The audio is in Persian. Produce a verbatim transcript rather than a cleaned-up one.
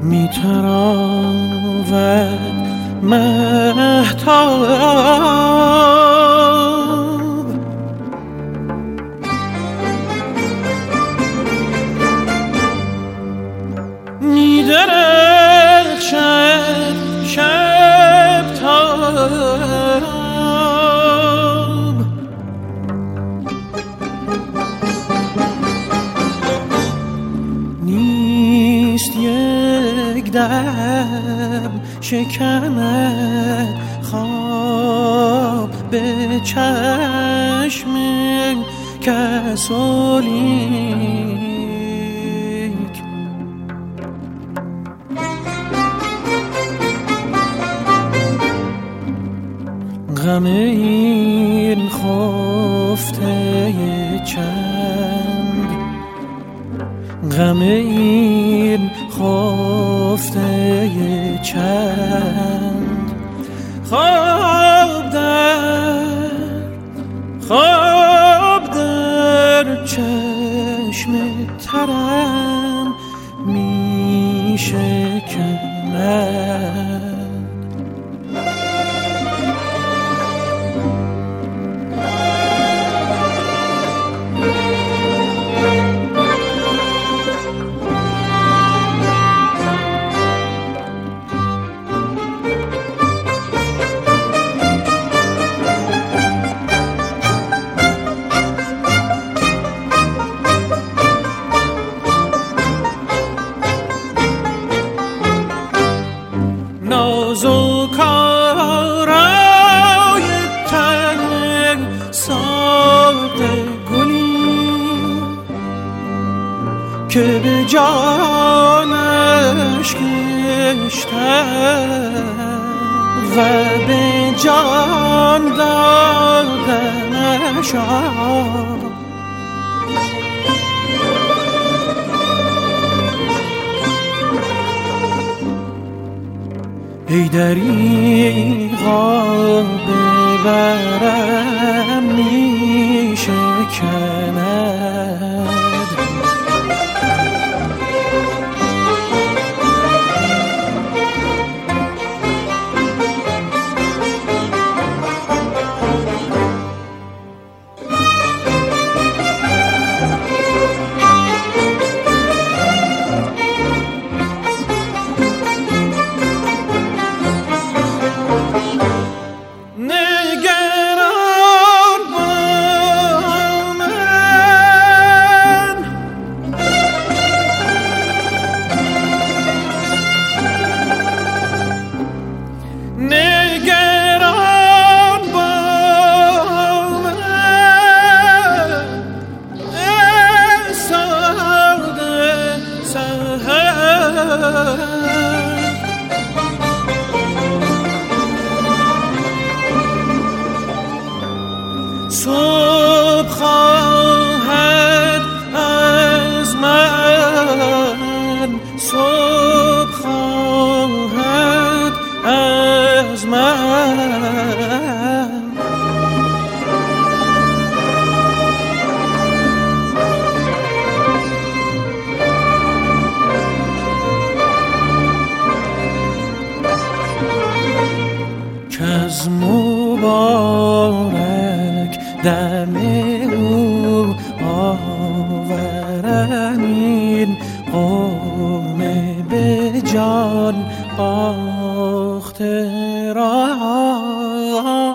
می تراود مهتاب، می درخشد شب تاب، نیست یک دم شکند خواب به چشم کسولیک. غم این خفته چند، غم این خفته چند، خواب در خواب در چشم ترم می شکند. نازوکارای تن ساق گلی که به جانش کشتم و به جان دادمش آب. ای دریغا ببرم می شکند، صبح خواهد از من، صبح خواهد از من. کز مبارک دم او آورم این قوم به جان باخته را.